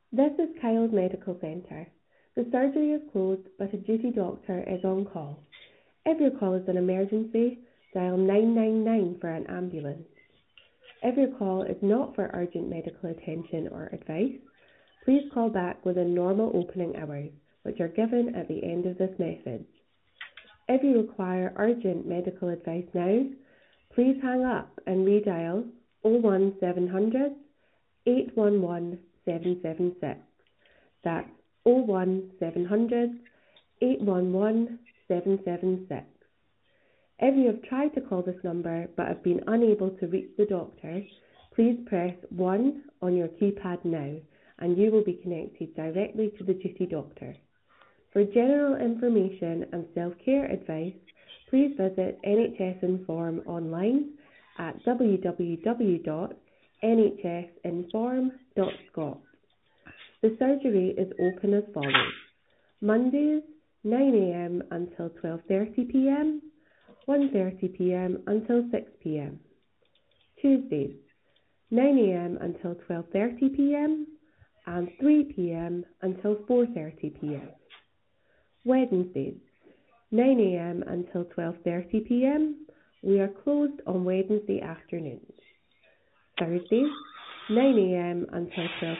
This is Kyle's Medical Centre. The surgery is closed, but a duty doctor is on call. If your call is an emergency, dial 999 for an ambulance. If your call is not for urgent medical attention or advice, please call back within normal opening hours, which are given at the end of this message. If you require urgent medical advice now, please hang up and redial 01700 811 776. That's 01700 811 776. If you have tried to call this number but have been unable to reach the doctor, please press 1 on your keypad now and you will be connected directly to the duty doctor. For general information and self-care advice, please visit NHS Inform online at www.nhsinform.scot. The surgery is open as follows: Mondays 9 a.m. until 12:30 p.m, 1:30 p.m. until 6 p.m. Tuesdays 9 a.m. until 12:30 p.m. and 3 p.m. until 4:30 p.m. Wednesdays 9 a.m. until 12:30 p.m. We are closed on Wednesday afternoons. Thursdays 9 a.m. until 12